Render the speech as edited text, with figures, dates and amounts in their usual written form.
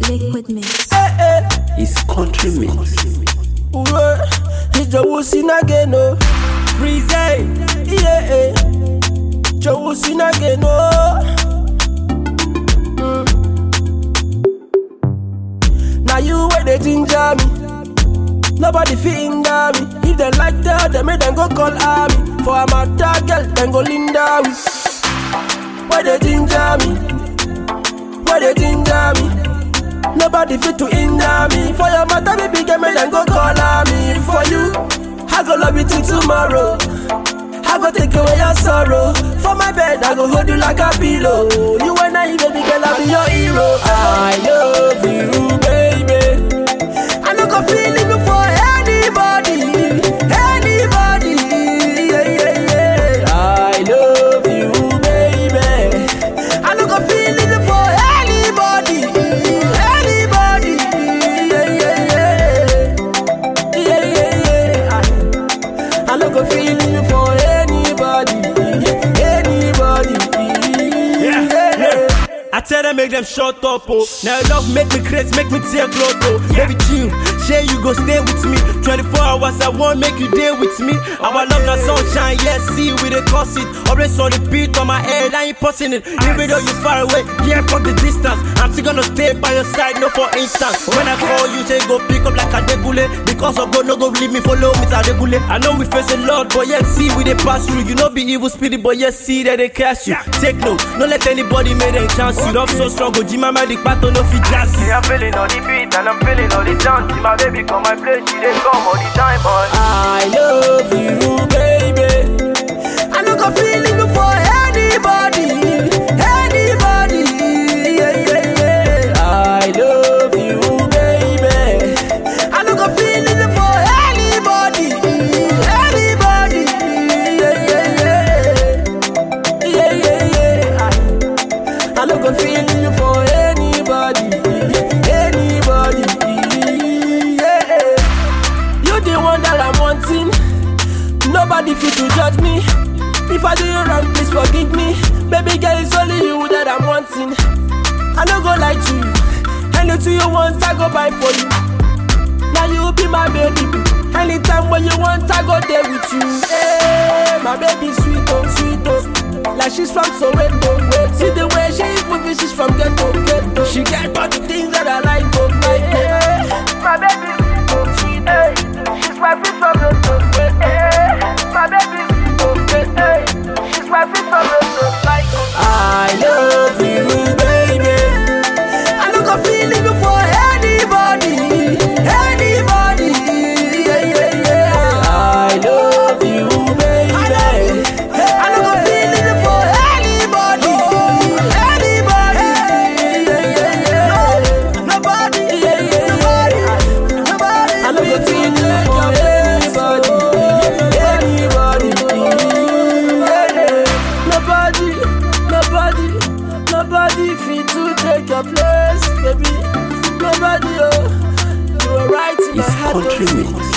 Liquid Mix. It's country mix. It's Jawusin again, oh. Freeze, yeah, Jawusin again, oh. Now you where they ginger me. Nobody fit hinder me. If they like that, they make them go call army. For a matter girl, then go Linda me. Where they ginger me? Where they ginger me? Nobody fit to hinder me. For your matter, baby, get me then go call me. For you, I go love you till tomorrow. I go take away your sorrow. For my bed, I go hold you like a pillow. You and I, baby girl, I'll be your hero. I love you, baby. I no go feeling you for anybody, anybody. Yeah, yeah, yeah. I love you, baby. I no go feeling you for anybody, anybody. Yeah, yeah, yeah. Yeah, yeah, yeah. I no go feeling you for anybody, anybody. Yeah, yeah. I tell them make them shut up, oh. Now love make me crazy, make me tear clothes, oh. Baby chill, share you go stay with me. 24 hours I won't make you day with me. Our love na sunshine, yes, see we dey cause it. Always on the beat on my head, I ain't passing it. Even though you far away, yeah, fuck the distance. I'm still gonna stay by your side, no for instance. When I call you, say go pick up like a degule. Because of God, no go leave me, follow me to degule. I know we face a lot, but yet see we dey pass through. You know be evil spirit, but yet see that they catch you. Take no, no let anybody make them chance you. Love so strong, go Jima my dick pato no fit jazz. I'm feeling all the beat and I'm feeling all the dance. My baby come my place, she dey come all the time, boy. I love you, baby. I no go feeling you for anybody, anybody. Yeah, yeah, yeah. I love you, baby. I no go feeling you for anybody, anybody. Yeah, yeah, yeah. Yeah, yeah, yeah. I no go feeling you for anybody, anybody. Yeah. You the one that I'm wanting. Nobody fit to judge me. If I do you wrong, please forgive me. Baby girl, it's only you that I'm wanting. I no go lie to you. Anything you want, I go buy for you. Now you be my baby. Anytime when you want, I go there with you. Hey, my baby sweet oh, sweet oh. Like she's from Soweto. See the way she's moving, she's from ghetto, ghetto. She get all the things that I like, oh, like, hey. My baby sweet, hey. She's my fit from the top, hey. My baby sweet, hey. She's my fit from the top, like. I love you, baby. I no go feeling you for anybody, anybody. Yeah, yeah, yeah. I love you, baby. I no go feeling you for anybody, anybody. Yeah, yeah, yeah. Nobody, yeah, yeah, yeah. Nobody. I no go feeling you for anybody, anybody. Yeah, yeah. Nobody fit to take your place, baby. Nobody, oh. You are right in my It's heart. country mix.